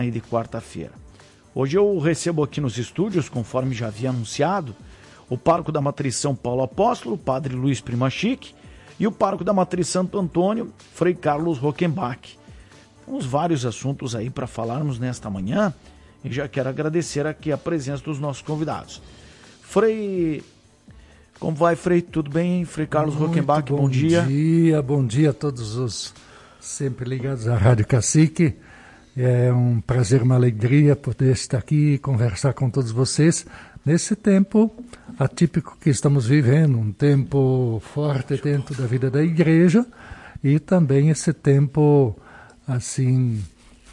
de quarta-feira. Hoje eu recebo aqui nos estúdios, conforme já havia anunciado, o pároco da Matriz São Paulo Apóstolo, Padre Luiz Primachique, e o pároco da Matriz Santo Antônio, Frei Carlos Rockenbach. Temos vários assuntos aí para falarmos nesta manhã e já quero agradecer aqui a presença dos nossos convidados. Frei, como vai, Frei? Tudo bem? Frei Carlos Rockenbach, bom dia. Bom dia a todos os sempre ligados à Rádio Cacique. É um prazer, uma alegria poder estar aqui e conversar com todos vocês nesse tempo atípico que estamos vivendo, um tempo forte dentro da vida da igreja e também esse tempo assim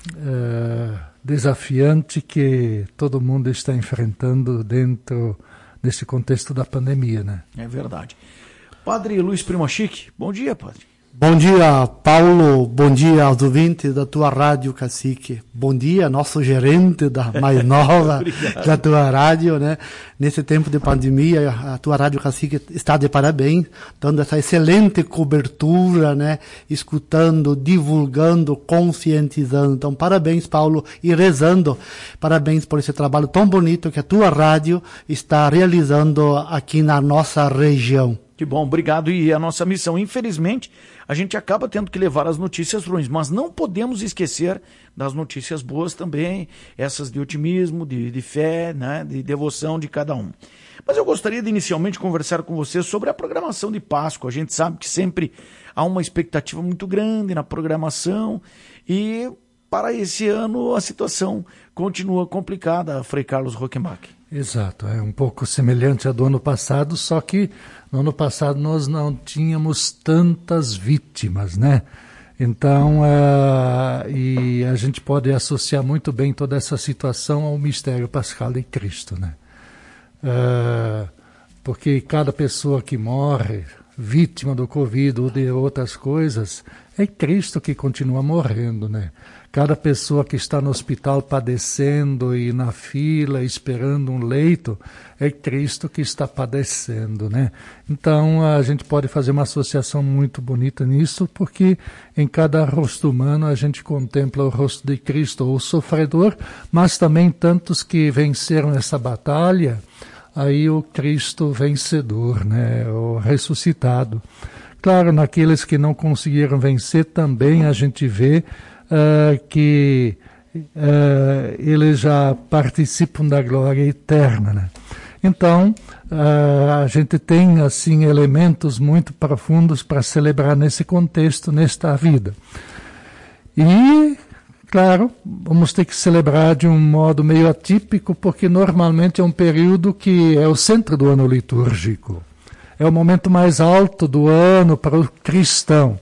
desafiante que todo mundo está enfrentando dentro desse contexto da pandemia, né? É verdade. Padre Luiz Primachique, bom dia, padre. Bom dia, Paulo. Bom dia aos ouvintes da tua Rádio Cacique. Bom dia, nosso gerente da mais nova da tua rádio, né? Nesse tempo de pandemia, a tua Rádio Cacique está de parabéns, dando essa excelente cobertura, né? Escutando, divulgando, conscientizando. Então, parabéns, Paulo, e rezando. Parabéns por esse trabalho tão bonito que a tua rádio está realizando aqui na nossa região. Que bom, obrigado. E a nossa missão, infelizmente, a gente acaba tendo que levar as notícias ruins, mas não podemos esquecer das notícias boas também, essas de otimismo, de fé, né, de devoção de cada um. Mas eu gostaria de inicialmente conversar com você sobre a programação de Páscoa. A gente sabe que sempre há uma expectativa muito grande na programação e para esse ano a situação continua complicada, Frei Carlos Rockenbach. Exato, é um pouco semelhante à do ano passado, só que no ano passado nós não tínhamos tantas vítimas, né? Então, e a gente pode associar muito bem toda essa situação ao mistério pascal de Cristo, né? Porque cada pessoa que morre, vítima do Covid ou de outras coisas, é Cristo que continua morrendo, né? Cada pessoa que está no hospital padecendo e na fila esperando um leito, é Cristo que está padecendo, né? Então a gente pode fazer uma associação muito bonita nisso, porque em cada rosto humano a gente contempla o rosto de Cristo, o sofredor, mas também tantos que venceram essa batalha, aí o Cristo vencedor, né? O ressuscitado. Claro, naqueles que não conseguiram vencer também a gente vê que eles já participam da glória eterna, né? Então, a gente tem, assim, elementos muito profundos para celebrar nesse contexto, nesta vida. E, claro, vamos ter que celebrar de um modo meio atípico, porque normalmente é um período que é o centro do ano litúrgico. É o momento mais alto do ano para o cristão.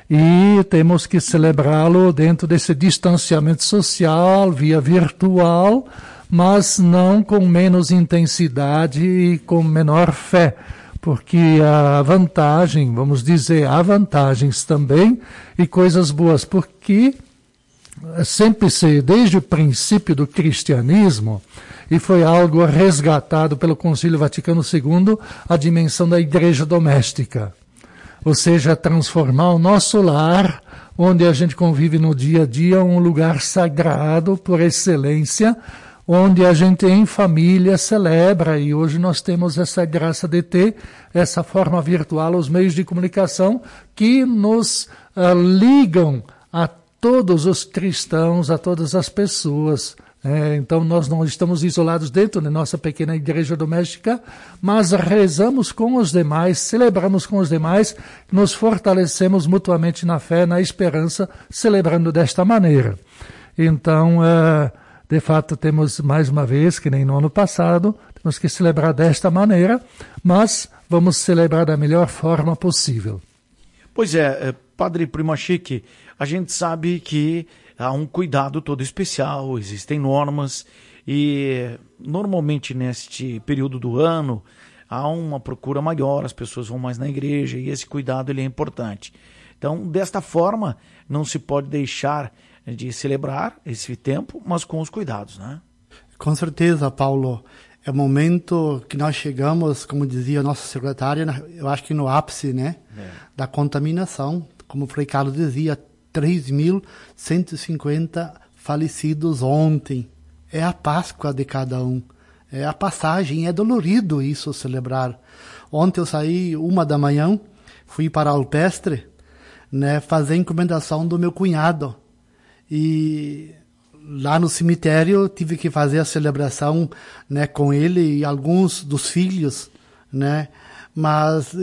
E temos que celebrá-lo dentro desse distanciamento social, via virtual, mas não com menos intensidade e com menor fé, porque a vantagem, vamos dizer, há vantagens também e coisas boas, porque sempre desde o princípio do cristianismo, e foi algo resgatado pelo Concílio Vaticano II, a dimensão da igreja doméstica. Ou seja, transformar o nosso lar, onde a gente convive no dia a dia, um lugar sagrado por excelência, onde a gente em família celebra, e hoje nós temos essa graça de ter essa forma virtual, os meios de comunicação que nos ligam a todos os cristãos, a todas as pessoas. Então nós não estamos isolados dentro da nossa pequena igreja doméstica, mas rezamos com os demais, celebramos com os demais, nos fortalecemos mutuamente na fé, na esperança, celebrando desta maneira. Então, de fato, temos mais uma vez, que nem no ano passado, temos que celebrar desta maneira, mas vamos celebrar da melhor forma possível. Pois é, Padre Primachique, a gente sabe que há um cuidado todo especial, existem normas e normalmente neste período do ano há uma procura maior, as pessoas vão mais na igreja e esse cuidado ele é importante. Então, desta forma, não se pode deixar de celebrar esse tempo, mas com os cuidados, né? Com certeza, Paulo. É o momento que nós chegamos, como dizia a nossa secretária, eu acho que no ápice, né, da contaminação. Como o Frei Carlos dizia, 3.150 falecidos ontem. É a Páscoa de cada um. É a passagem, é dolorido isso celebrar. Ontem eu saí 1h, fui para Alpestre, né, fazer a encomendação do meu cunhado. E lá no cemitério tive que fazer a celebração, né, com ele e alguns dos filhos, né? Mas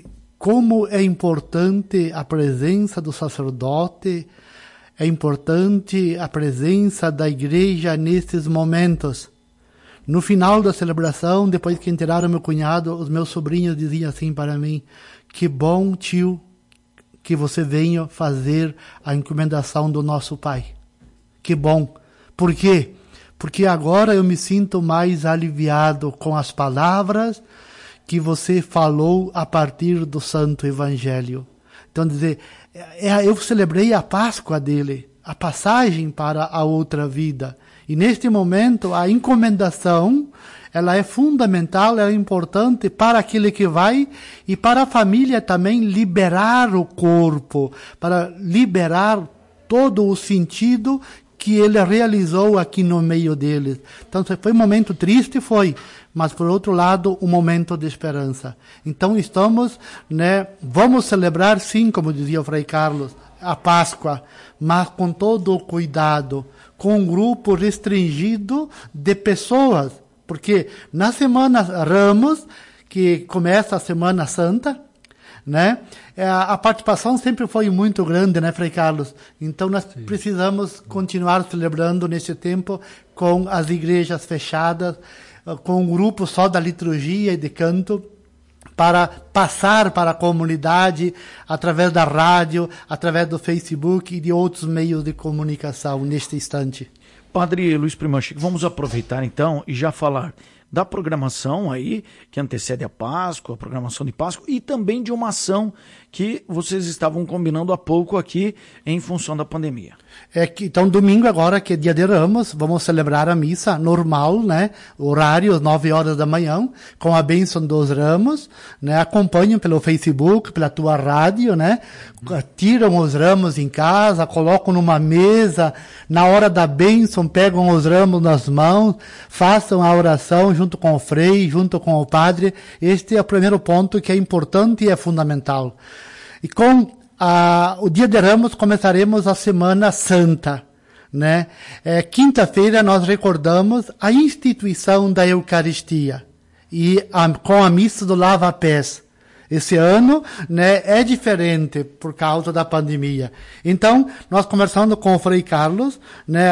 como é importante a presença do sacerdote, é importante a presença da igreja nesses momentos. No final da celebração, depois que enterraram meu cunhado, os meus sobrinhos diziam assim para mim: que bom, tio, que você venha fazer a encomendação do nosso pai. Que bom. Por quê? Porque agora eu me sinto mais aliviado com as palavras que você falou a partir do Santo Evangelho. Então, dizer, eu celebrei a Páscoa dele, a passagem para a outra vida. E neste momento, a encomendação, ela é fundamental, ela é importante para aquele que vai e para a família também liberar o corpo, para liberar todo o sentido que ele realizou aqui no meio deles. Então, foi um momento triste, mas por outro lado, um momento de esperança. Então, estamos, né, vamos celebrar, sim, como dizia o Frei Carlos, a Páscoa, mas com todo o cuidado, com um grupo restringido de pessoas, porque na Semana Ramos, que começa a Semana Santa, né, a participação sempre foi muito grande, né, Frei Carlos? Então nós precisamos continuar celebrando nesse tempo com as igrejas fechadas, com um grupo só da liturgia e de canto, para passar para a comunidade através da rádio, através do Facebook e de outros meios de comunicação neste instante. Padre Luiz Primanchico, vamos aproveitar então e já falar da programação aí, que antecede a Páscoa, a programação de Páscoa, e também de uma ação que vocês estavam combinando há pouco aqui em função da pandemia. Então, domingo agora, que é dia de Ramos, vamos celebrar a missa normal, né? Horário, às 9h, com a bênção dos ramos, né? Acompanham pelo Facebook, pela tua rádio, né? Tiram os ramos em casa, colocam numa mesa, na hora da bênção, pegam os ramos nas mãos, façam a oração junto com o frei, junto com o padre. Este é o primeiro ponto que é importante e é fundamental. E com o Dia de Ramos começaremos a Semana Santa, né? Quinta-feira nós recordamos a instituição da Eucaristia e com a missa do lava-pés. Esse ano, né, é diferente por causa da pandemia. Então, nós conversando com o Frei Carlos, né,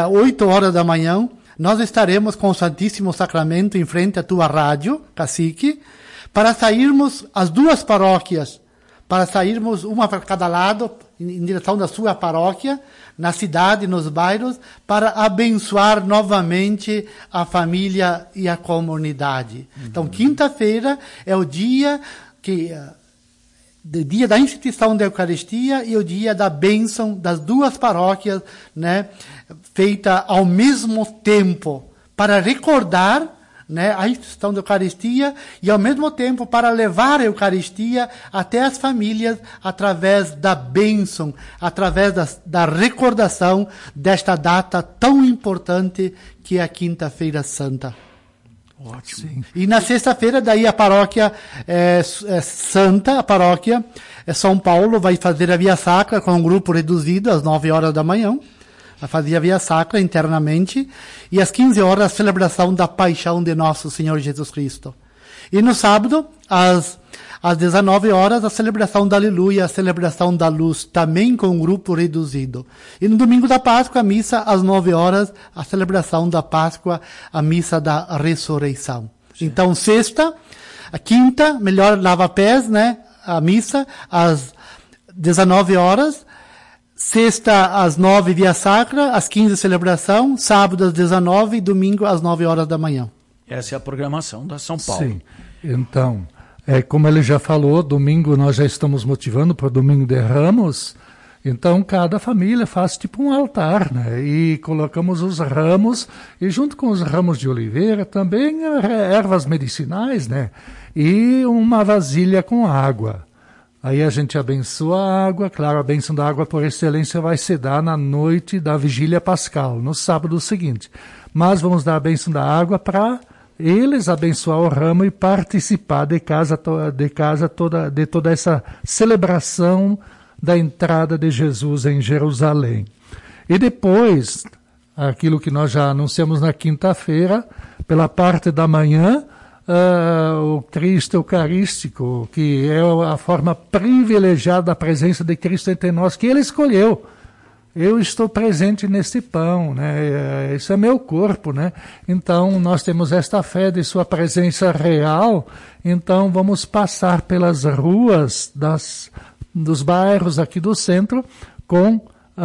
8h, nós estaremos com o Santíssimo Sacramento em frente à tua rádio, Cacique, para sairmos as duas paróquias, para sairmos uma para cada lado, em direção da sua paróquia, na cidade, nos bairros, para abençoar novamente a família e a comunidade. Então, quinta-feira é o dia dia da instituição da Eucaristia e o dia da bênção das duas paróquias, né, feita ao mesmo tempo, para recordar, né, a instituição da Eucaristia e ao mesmo tempo para levar a Eucaristia até as famílias através da bênção, através da recordação desta data tão importante que é a Quinta-feira Santa. Ótimo. Sim. E na sexta-feira, daí a paróquia Santa, a paróquia São Paulo, vai fazer a Via Sacra com um grupo reduzido às 9h, vai fazer a Via Sacra internamente, e às 15h a celebração da Paixão de Nosso Senhor Jesus Cristo. E no sábado, às 19h, a celebração da Aleluia, a celebração da Luz, também com um grupo reduzido. E no domingo da Páscoa, a missa às 9h, a celebração da Páscoa, a missa da Ressurreição. Sim. Então, sexta, a quinta, melhor lava-pés, né? A missa às 19h, sexta às 9h, Via Sacra, às 15h, celebração, sábado às 19h e domingo às 9h. Essa é a programação da São Paulo. Sim, então, como ele já falou, domingo nós já estamos motivando para o Domingo de Ramos, então cada família faz tipo um altar, né? E colocamos os ramos, e junto com os ramos de oliveira também ervas medicinais, né? E uma vasilha com água. Aí a gente abençoa a água, claro, a bênção da água por excelência vai se dar na noite da vigília pascal, no sábado seguinte. Mas vamos dar a bênção da água para eles abençoar o ramo e participar de toda essa celebração da entrada de Jesus em Jerusalém. E depois, aquilo que nós já anunciamos na quinta-feira, pela parte da manhã, o Cristo Eucarístico, que é a forma privilegiada da presença de Cristo entre nós, que Ele escolheu. Eu estou presente neste pão, né? Isso é meu corpo, né? Então, nós temos esta fé de sua presença real, então vamos passar pelas ruas dos bairros aqui do centro com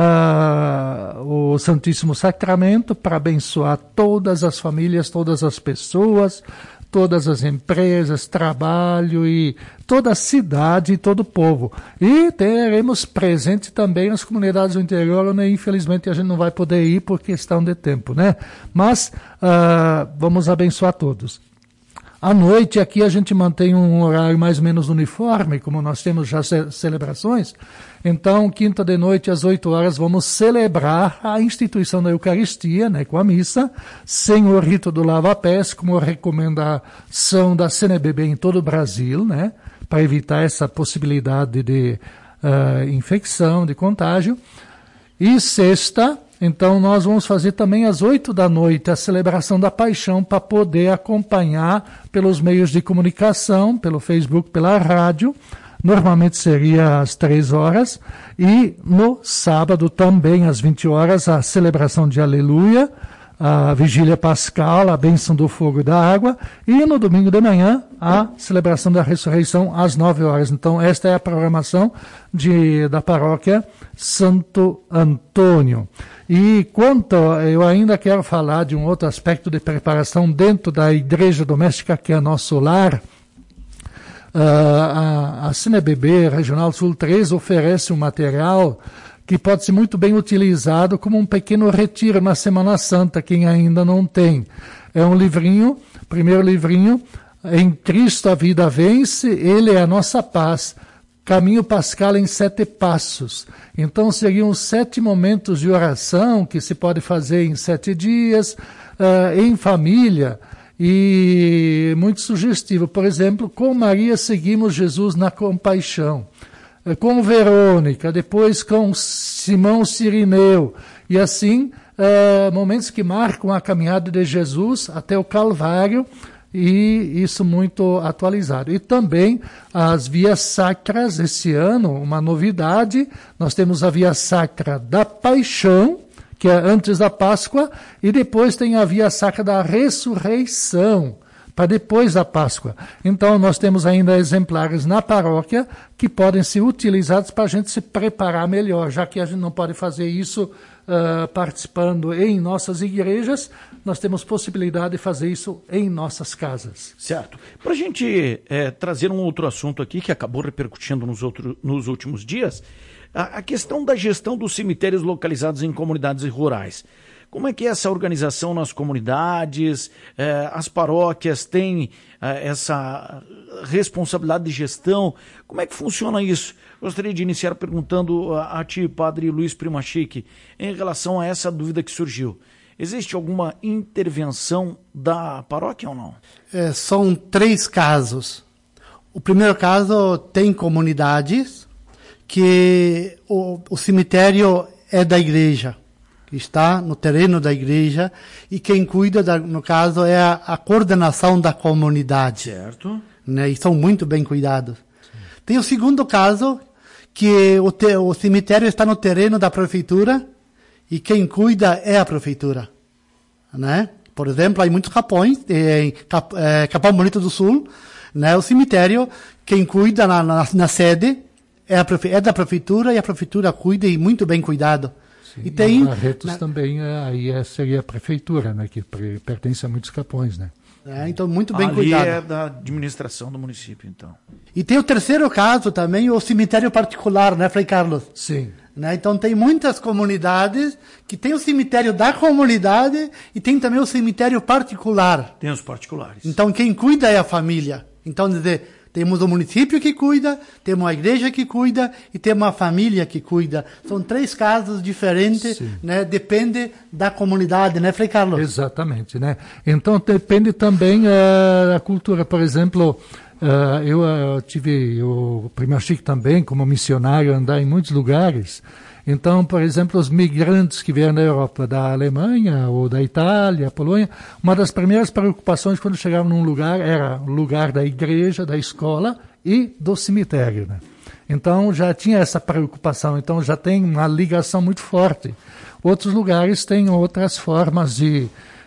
o Santíssimo Sacramento para abençoar todas as famílias, todas as pessoas, todas as empresas, trabalho e toda a cidade e todo o povo. E teremos presente também as comunidades do interior, onde infelizmente a gente não vai poder ir por questão de tempo, né? Mas vamos abençoar todos. À noite aqui a gente mantém um horário mais ou menos uniforme, como nós temos já celebrações. Então, quinta de noite às 8 horas vamos celebrar a instituição da Eucaristia, né, com a missa, sem o rito do lava-pés, como recomendação da CNBB em todo o Brasil, né, para evitar essa possibilidade de infecção, de contágio. E sexta, então nós vamos fazer também às 8 da noite a celebração da Paixão para poder acompanhar pelos meios de comunicação, pelo Facebook, pela rádio. Normalmente seria às 3 horas. E no sábado também às 20 horas a celebração de Aleluia, a vigília pascal, a bênção do fogo e da água. E no domingo de manhã a celebração da ressurreição às 9 horas. Então esta é a programação da paróquia Santo Antônio. E eu ainda quero falar de um outro aspecto de preparação dentro da igreja doméstica, que é nosso lar. A CNBB Regional Sul 3 oferece um material que pode ser muito bem utilizado como um pequeno retiro na Semana Santa, quem ainda não tem. É um livrinho, primeiro livrinho, Em Cristo a Vida Vence, Ele é a Nossa Paz. Caminho Pascal em 7 passos. Então, seriam 7 momentos de oração que se pode fazer em 7 dias, em família, e muito sugestivo. Por exemplo, com Maria seguimos Jesus na compaixão. Com Verônica, depois com Simão Cirineu. E assim, momentos que marcam a caminhada de Jesus até o Calvário, e isso muito atualizado. E também as vias sacras, esse ano, uma novidade, nós temos a via sacra da Paixão, que é antes da Páscoa, e depois tem a via sacra da Ressurreição, para depois da Páscoa. Então nós temos ainda exemplares na paróquia que podem ser utilizados para a gente se preparar melhor, já que a gente não pode fazer isso participando em nossas igrejas, nós temos possibilidade de fazer isso em nossas casas. Certo. Para a gente trazer um outro assunto aqui que acabou repercutindo nos últimos dias, a questão da gestão dos cemitérios localizados em comunidades rurais. Como é que é essa organização nas comunidades? As paróquias têm essa responsabilidade de gestão? Como é que funciona isso? Gostaria de iniciar perguntando a ti, Padre Luiz Primachique, em relação a essa dúvida que surgiu. Existe alguma intervenção da paróquia ou não? São 3 casos. O primeiro caso tem comunidades que o cemitério é da igreja, que está no terreno da igreja, e quem cuida, no caso, é a coordenação da comunidade. Certo. Né? E são muito bem cuidados. Sim. Tem o segundo caso, que o cemitério está no terreno da prefeitura, e quem cuida é a prefeitura. Né? Por exemplo, há muitos capões, em Capão Bonito do Sul, né? O cemitério, quem cuida na sede é da prefeitura, e a prefeitura cuida e muito bem cuidado. Sim, e tem Barretos também, aí seria a prefeitura, né, que pertence a muitos capões, né? Então, muito bem cuidado. Ali é da administração do município, então. E tem o terceiro caso também, o cemitério particular, né, Frei Carlos? Sim. Né? Então, tem muitas comunidades que tem o cemitério da comunidade e tem também o cemitério particular. Tem os particulares. Então, quem cuida é a família. Então, dizer, Temos o município que cuida, temos a igreja que cuida e temos a família que cuida. São 3 casos diferentes, né? Depende da comunidade, né, Frei Carlos? Exatamente, né? Então depende também da cultura. Por exemplo, eu tive o Primo Chico também, como missionário, andar em muitos lugares. Então, por exemplo, os migrantes que vieram da Europa, da Alemanha ou da Itália, Polônia, uma das primeiras preocupações quando chegavam num lugar era o lugar da igreja, da escola e do cemitério, né? Então, já tinha essa preocupação, então já tem uma ligação muito forte. Outros lugares têm outras formas de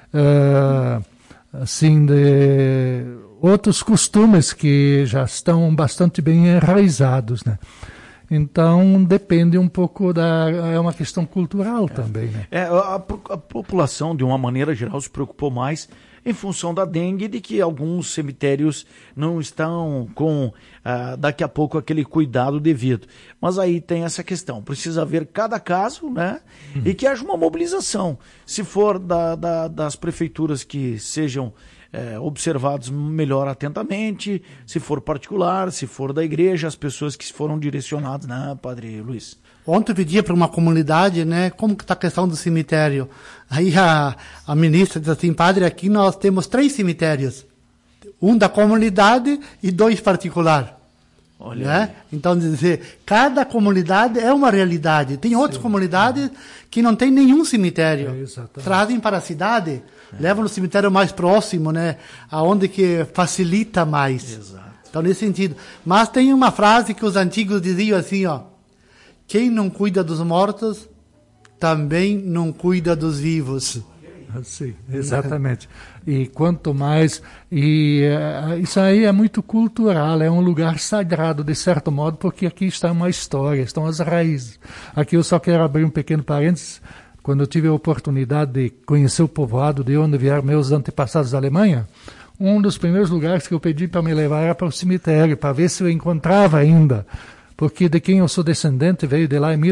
outros costumes que já estão bastante bem enraizados, né? Então, depende um pouco é uma questão cultural também, né? A população, de uma maneira geral, se preocupou mais em função da dengue, de que alguns cemitérios não estão com, daqui a pouco, aquele cuidado devido. Mas aí tem essa questão, precisa ver cada caso, né? E que haja uma mobilização. Se for das prefeituras que sejam observados melhor atentamente, se for particular, se for da igreja, as pessoas que foram direcionadas, né, Padre Luiz? Ontem eu pedi para uma comunidade, né, como que está a questão do cemitério. Aí a ministra disse assim, padre, aqui nós temos 3 cemitérios. Um da comunidade e 2 particular. Olha, né? Então, dizer, cada comunidade é uma realidade. Tem outras comunidades que não tem nenhum cemitério. Trazem para a cidade, levam no cemitério mais próximo, né? Aonde que facilita mais. Exato. Então, nesse sentido. Mas tem uma frase que os antigos diziam assim, ó. Quem não cuida dos mortos, também não cuida dos vivos. Sim, exatamente. E quanto mais... isso aí é muito cultural, é um lugar sagrado, de certo modo, porque aqui está uma história, estão as raízes. Aqui eu só quero abrir um pequeno parênteses. Quando eu tive a oportunidade de conhecer o povoado de onde vieram meus antepassados da Alemanha, um dos primeiros lugares que eu pedi para me levar era para o cemitério, para ver se eu encontrava ainda. Porque de quem eu sou descendente veio de lá em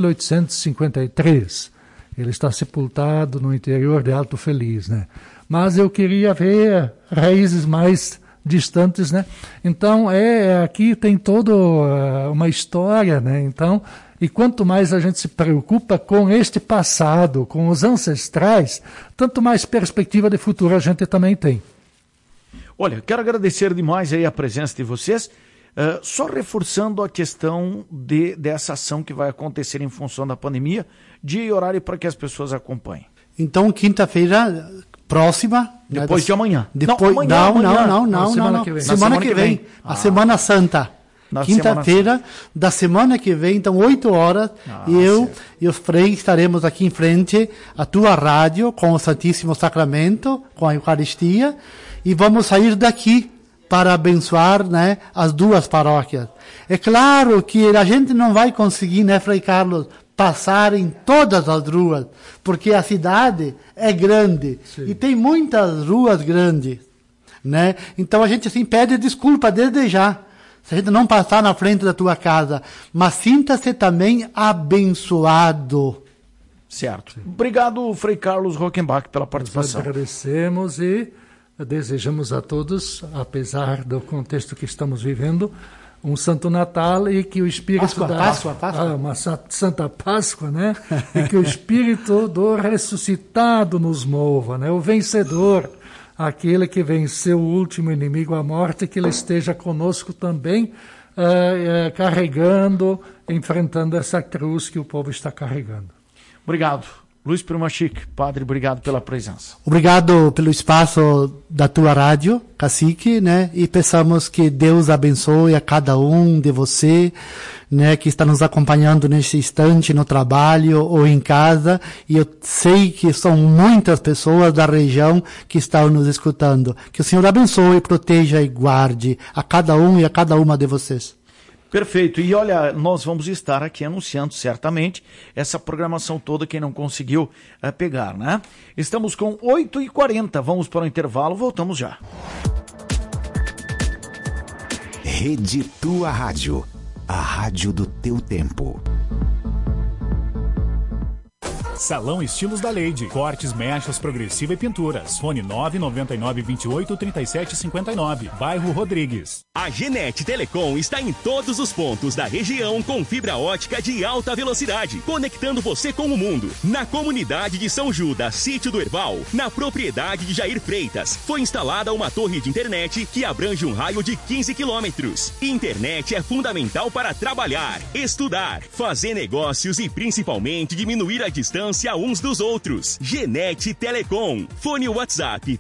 1853. Ele está sepultado no interior de Alto Feliz, né? Mas eu queria ver raízes mais distantes, né? Então, aqui tem toda uma história, né? Então, e quanto mais a gente se preocupa com este passado, com os ancestrais, tanto mais perspectiva de futuro a gente também tem. Olha, quero agradecer demais aí a presença de vocês. Só reforçando a questão dessa ação que vai acontecer em função da pandemia, dia e horário para que as pessoas acompanhem. Então, quinta-feira próxima... Depois de amanhã. Depois, não. Semana que vem. A Semana Santa. Quinta-feira da semana que vem, então 8 horas, eu e o Frei estaremos aqui em frente à tua rádio, com o Santíssimo Sacramento, com a Eucaristia, e vamos sair daqui para abençoar, né, as 2 paróquias. É claro que a gente não vai conseguir, né, Frei Carlos, passar em todas as ruas, porque a cidade é grande. Sim. E tem muitas ruas grandes, né? Então a gente assim pede desculpa desde já, se a gente não passar na frente da tua casa, mas sinta-se também abençoado. Certo. Obrigado, Frei Carlos Rockenbach, pela participação. Nós agradecemos e desejamos a todos, apesar do contexto que estamos vivendo, um Santo Natal e que o Espírito Páscoa. Uma Santa Páscoa, né? E que o Espírito do ressuscitado nos mova, né? O vencedor, aquele que venceu o último inimigo, a morte, que ele esteja conosco também, carregando, enfrentando essa cruz que o povo está carregando. Obrigado. Luiz Primo Chico, padre, obrigado pela presença. Obrigado pelo espaço da tua rádio, Cacique, né? E pensamos que Deus abençoe a cada um de você, né? Que está nos acompanhando neste instante no trabalho ou em casa. E eu sei que são muitas pessoas da região que estão nos escutando. Que o Senhor abençoe, proteja e guarde a cada um e a cada uma de vocês. Perfeito. E olha, nós vamos estar aqui anunciando certamente essa programação toda, quem não conseguiu pegar, né? Estamos com 8h40, vamos para o intervalo, voltamos já. Rede Tua Rádio, a rádio do teu tempo. Salão Estilos da Lady. Cortes, mechas, progressiva e pinturas. Fone 999283759. Bairro Rodrigues. A Genet Telecom está em todos os pontos da região com fibra ótica de alta velocidade, conectando você com o mundo. Na comunidade de São Judas, Sítio do Herval, na propriedade de Jair Freitas, foi instalada uma torre de internet que abrange um raio de 15 quilômetros. Internet é fundamental para trabalhar, estudar, fazer negócios e principalmente diminuir a distância uns dos outros. Genet Telecom. Fone WhatsApp